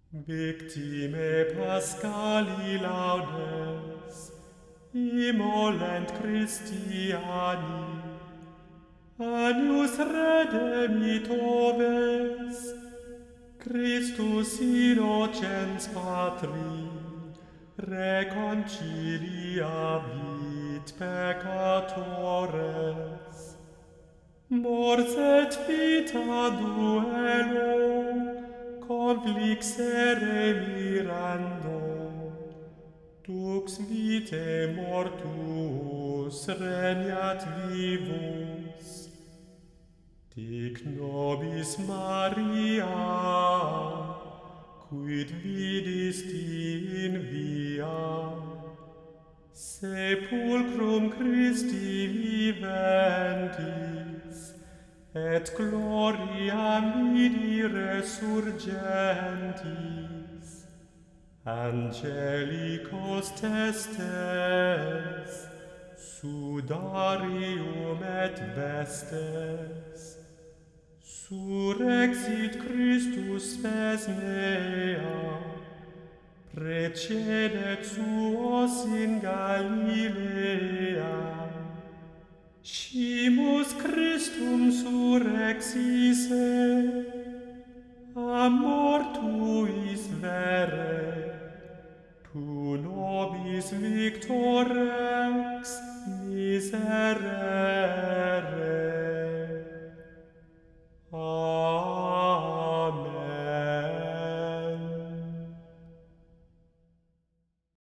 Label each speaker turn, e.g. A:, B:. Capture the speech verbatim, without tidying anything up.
A: Victime Paschali laudes, immolent Christiani, agnus redemit oves, Christus innocens Patri, reconciliavit peccatores. Mors et vita duello, conflixere mirando, dux vitae mortuus regnat vivus. Dic nobis Maria, quid vidisti in via, sepulcrum Christi viventis, et gloria midi resurgentis. Angelicos testes, sudarium et vestes, surrexit Christus spes mea, precedet suos in Galilea. Scimus Christum surrexisse, a mortuis vere, tu nobis victore